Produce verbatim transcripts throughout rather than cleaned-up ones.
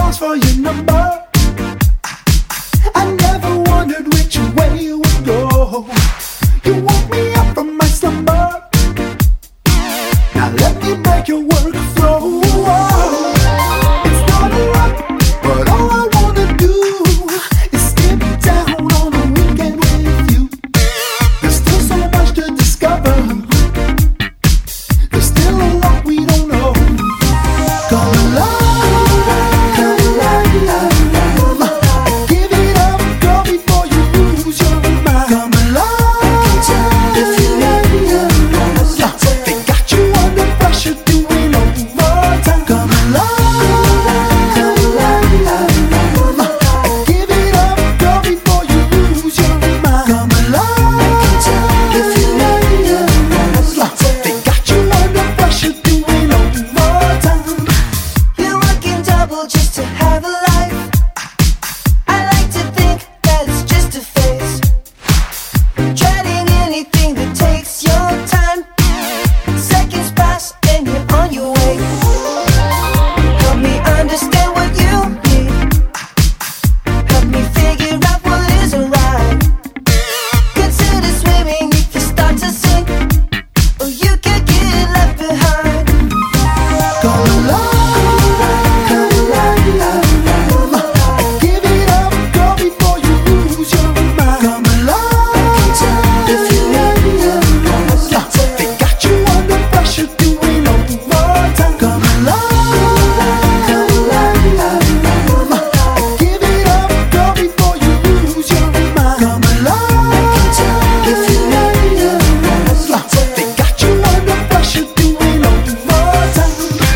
ask for your number. I never wondered which way you would go. You woke me up from my slumber. Now let me make your work flow. It's not a lot, but all I wanna do is skip down on the weekend with you. There's still so much to discover. There's still a lot we don't know. Come alive, come alive. Give it up, girl, before you lose your mind. Come alive, if you let me alive. They got you under pressure doing overtime. Come alive, come alive. Give it up, girl, before you lose your mind. Come alive, if you let me alive. They got you under pressure doing overtime. You're working double just to have a life. I like to think that it's just a phase. Dreading anything that takes your time. Seconds pass and you're on your way. Help me understand what you need. Help me figure out what isn't right. Consider swimming if you start to sink, or you could get left behind. Come alive, come alive. Give it up, girl, before you lose your mind. Come alive, if you let me alive. They got you under pressure doing overtime. Come alive, come alive. Give it up, girl, before you lose your mind. Come alive, if you let me alive. They got you under pressure doing overtime.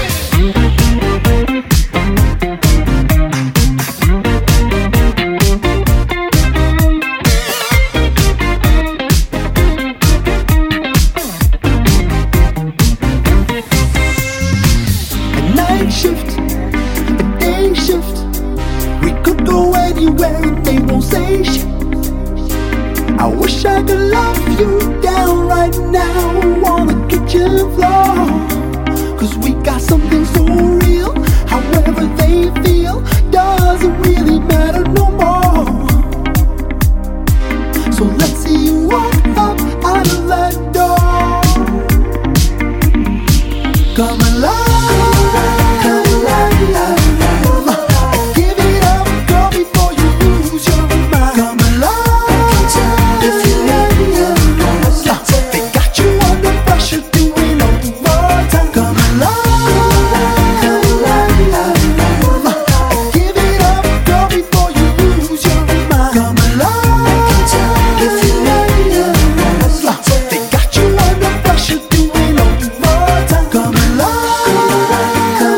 A night shift, a day shift. We could go anywhere and they won't say shit. I wish I could love you down right now on the kitchen floor. Cause we got something so real. However they feel doesn't really matter no more. So let's see you walk up out of that door. Come alive, come alive. Give it up, girl, before you lose your mind. Come alive, if you let me alive. They got you under pressure doing overtime. Come alive, come alive. Give it up, girl, before you lose your mind. Come alive, if you let me alive. They got you under pressure doing overtime. Come alive, come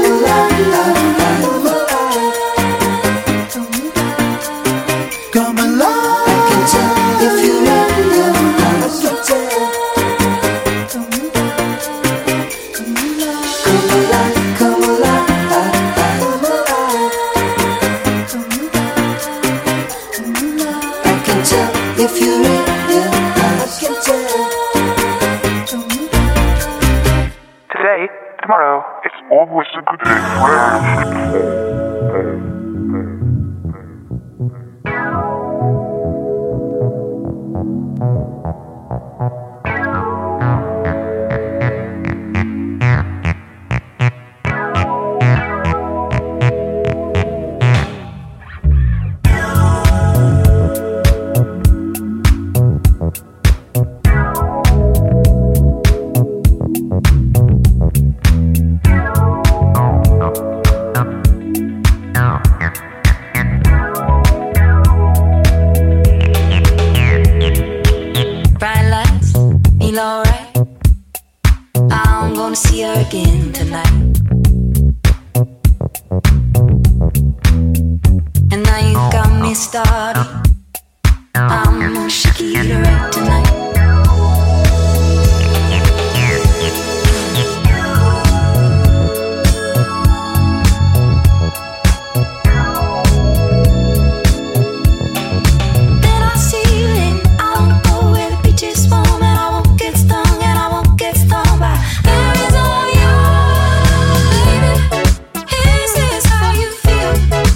alive. Come alive, if you let me alive. Come alive, come alive. I can tell if you let me alive. I can tell. Today, tomorrow, it's always a good day for Bright lights, feel alright. I'm gonna see her again tonight. And now you got me started. I'm gonna shake it right tonight. Then I see you in, I wanna go where the beach is warm, and I won't get stung, and I won't get stung by berries on you, baby. Is this how you feel?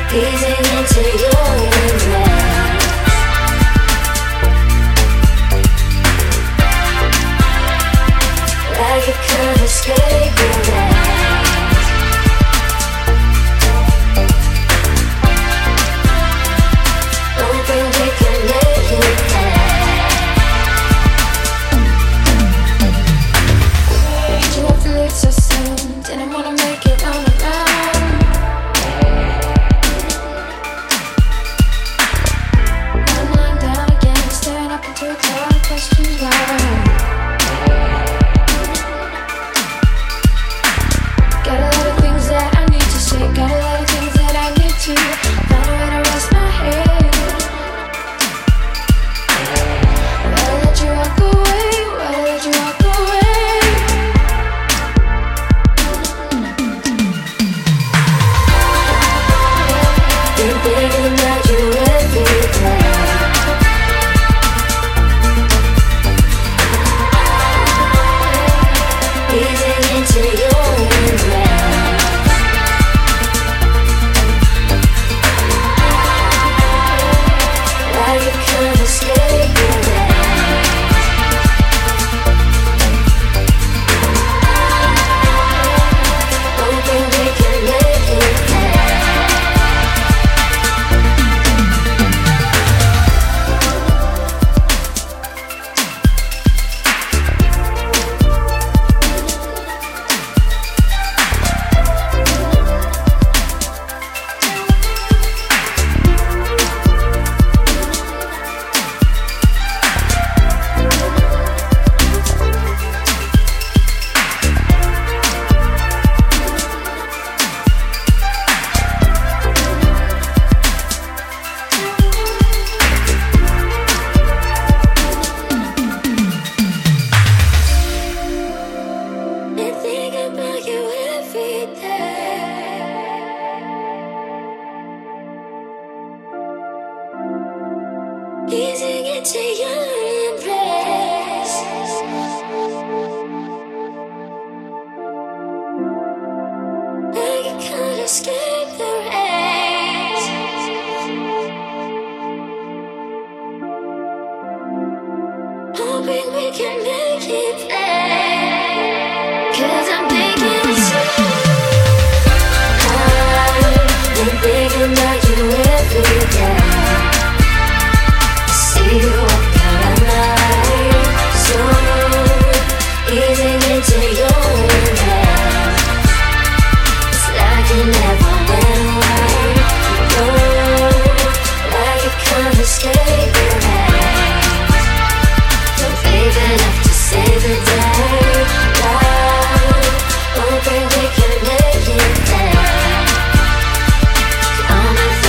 easing into your embrace. Like you can't escape your gaze. Hoping we can make it past. Did you have to leave so soon? Didn't wanna make it on the ground. I'm lying down again, staring up into a cloud of questions. Why? Got a lot of things that I need to say, got a lot of things that I need to find a way to rest my head. Why let you walk away? Why let you walk away? Been thinking about you every day. Easing into your embrace. Like you can't escape your gaze. Hoping we can make it past. Been thinking about you every day. Easing into your embrace. Like you can't escape the rays. Hoping we can make it past. Cause I'm thinking it's you. I've been thinking about you every day. I see you walking around like so, easing into your embrace. It's like you never went away. You know, like you can't escape your hands. Don't leave enough to save the day. Love, hoping we can make it there. Come and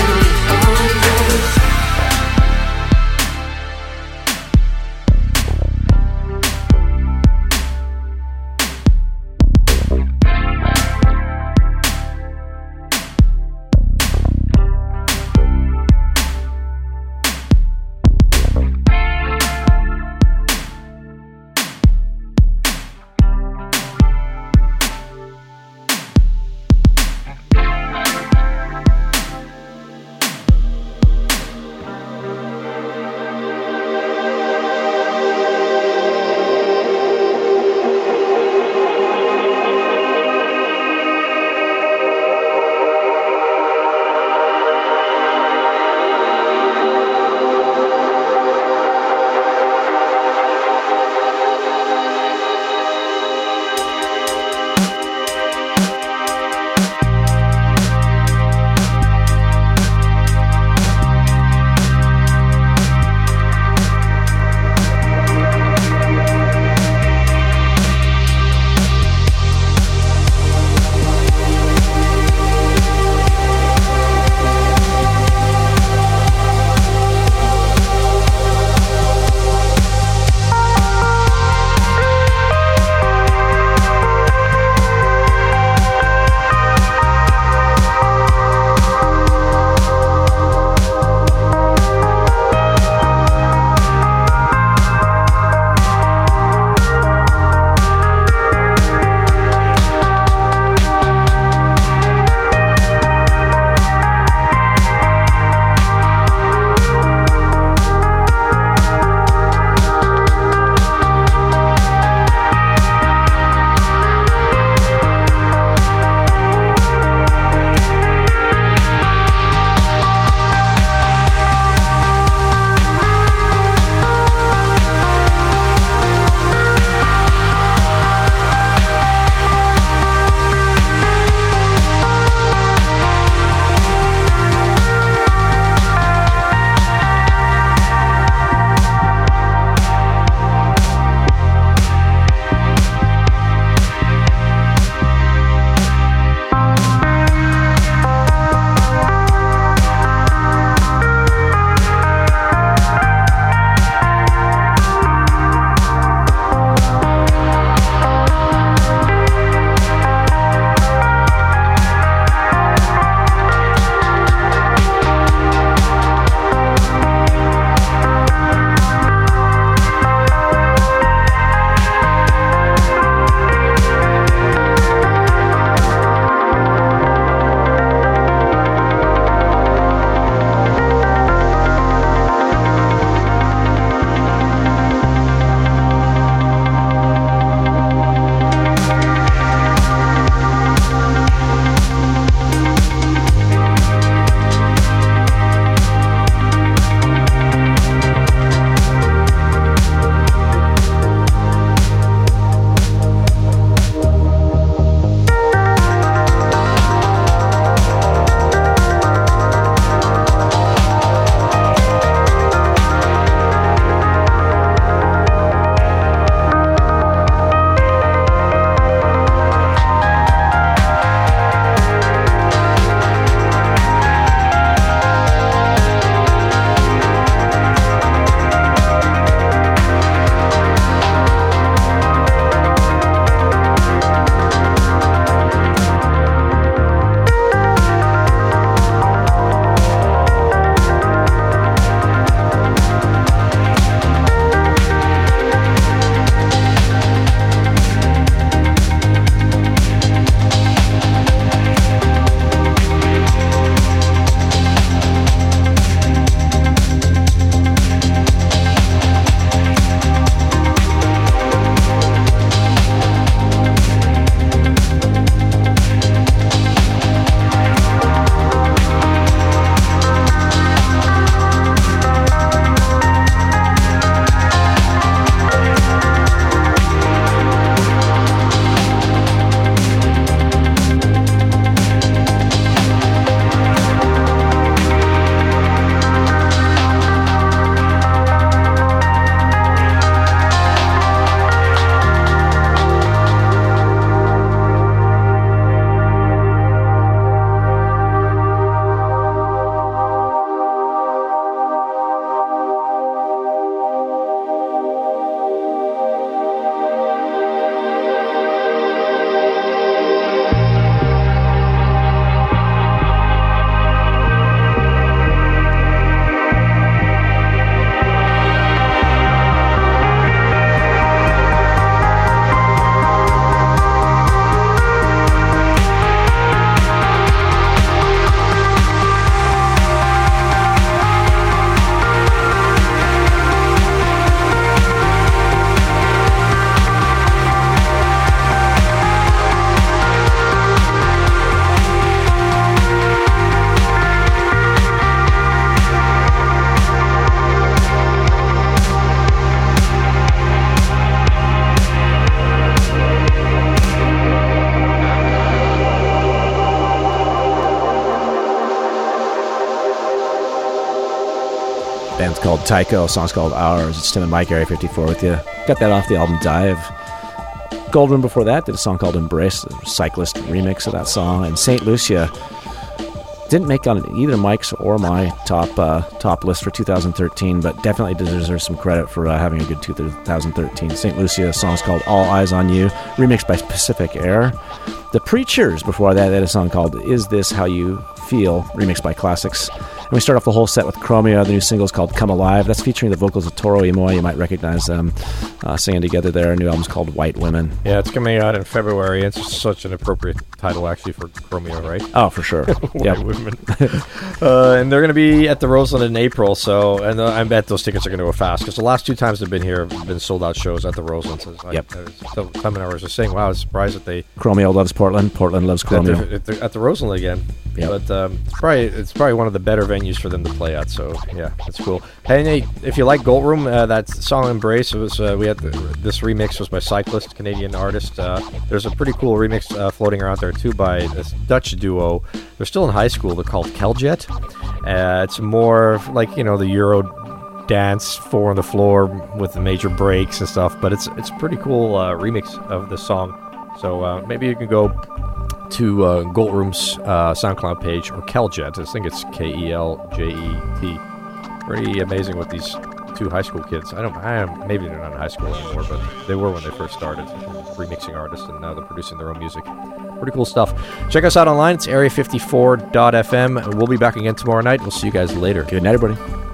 Band's called Tycho. Song's called Ours. It's Tim and Mike, Area fifty-four with you. Got that off the album Dive. Goldroom before that did a song called Embrace, a Cyclist remix of that song. And Saint Lucia didn't make on either Mike's or my top uh, top list for two thousand thirteen, but definitely deserves some credit for uh, having a good two thousand thirteen. Saint Lucia, song's called All Eyes on You, remixed by Pacific Air. The Preachers, before that, they had a song called Is This How You Feel, remixed by Classics. And we start off the whole set with Chromeo. The new single's called Come Alive. That's featuring the vocals of Toro Imoy. You might recognize them uh, singing together there. A new album's called White Women. Yeah, it's coming out in February. It's such an appropriate title, actually, for Chromeo, right? Oh, for sure. White Yep. Women. uh, and they're going to be at the Roseland in April, so and uh, I bet those tickets are going to go fast, because the last two times they've been here have been sold-out shows at the Roseland. So I, Yep. I was, so some hours are saying, wow, I was surprised that they... Chromeo loves Portland. Portland loves At Chromeo. the, at, the, at the Roseland again. Yep. But um, it's probably it's probably one of the better venues for them to play at. So yeah, that's cool. Hey, Nate, if you like Goldroom, uh, that song "Embrace" it was uh, we had the, this remix was by Cyclist, Canadian artist. Uh, there's a pretty cool remix uh, floating around there too by this Dutch duo. They're still in high school. They're called Keljet. Uh, it's more like you know the Euro dance, four on the floor with the major breaks and stuff. But it's it's a pretty cool uh, remix of the song. So uh, maybe you can go to uh, Goldroom's uh, SoundCloud page, or Keljet. I think it's K E L J E T. Pretty amazing with these two high school kids. I don't, I am, maybe they're not in high school anymore, but they were when they first started, remixing artists, and now they're producing their own music. Pretty cool stuff. Check us out online. It's area fifty-four dot f m. We'll be back again tomorrow night. We'll see you guys later. Good night, everybody.